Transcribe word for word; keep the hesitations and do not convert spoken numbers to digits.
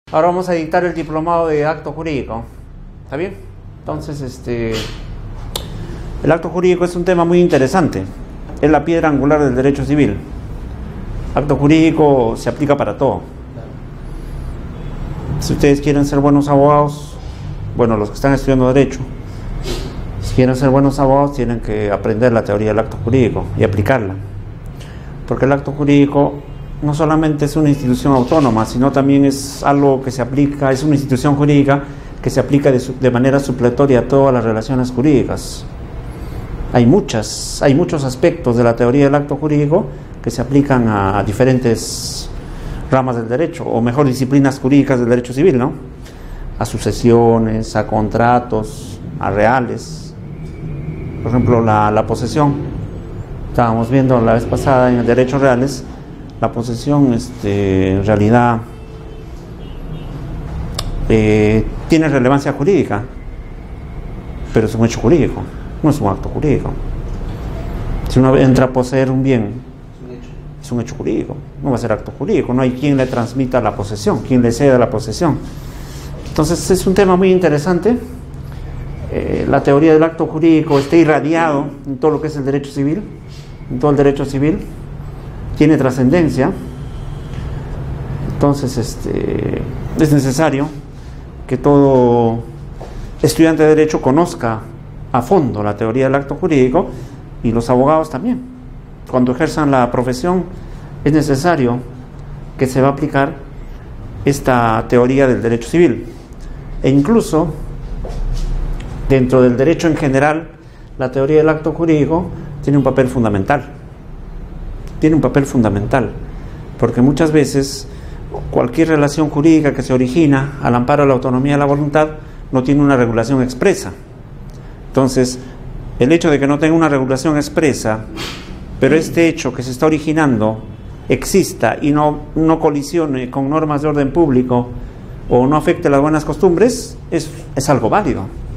Ahora vamos a dictar el diplomado de acto jurídico. ¿Está bien? Entonces, este, el acto jurídico es un tema muy interesante. Es la piedra angular del derecho civil. Acto jurídico se aplica para todo. Si ustedes quieren ser buenos abogados, bueno, los que están estudiando derecho, si quieren ser buenos abogados, tienen que aprender la teoría del acto jurídico y aplicarla. Porque el acto jurídico no solamente es una institución autónoma, sino también es algo que se aplica, es una institución jurídica que se aplica de, de manera supletoria a todas las relaciones jurídicas. Hay muchas, hay muchos aspectos de la teoría del acto jurídico que se aplican a, a diferentes ramas del derecho, o mejor, disciplinas jurídicas del derecho civil, ¿no? A sucesiones, a contratos, a reales. Por ejemplo, la, la posesión. Estábamos viendo la vez pasada en el derecho reales. La posesión, este, en realidad, eh, tiene relevancia jurídica, pero es un hecho jurídico, no es un acto jurídico. Si uno entra a poseer un bien, es un hecho jurídico, no va a ser acto jurídico, no hay quien le transmita la posesión, quien le ceda la posesión. Entonces es un tema muy interesante. Eh, la teoría del acto jurídico está irradiado en todo lo que es el derecho civil, en todo el derecho civil. Tiene trascendencia. Entonces este, es necesario que todo estudiante de derecho conozca a fondo la teoría del acto jurídico, y los abogados también. Cuando ejerzan la profesión es necesario que se va a aplicar esta teoría del derecho civil. E incluso dentro del derecho en general, la teoría del acto jurídico tiene un papel fundamental. Tiene un papel fundamental, porque muchas veces cualquier relación jurídica que se origina al amparo de la autonomía de la voluntad no tiene una regulación expresa. Entonces, el hecho de que no tenga una regulación expresa, pero este hecho que se está originando exista y no, no colisione con normas de orden público o no afecte las buenas costumbres, es, es algo válido.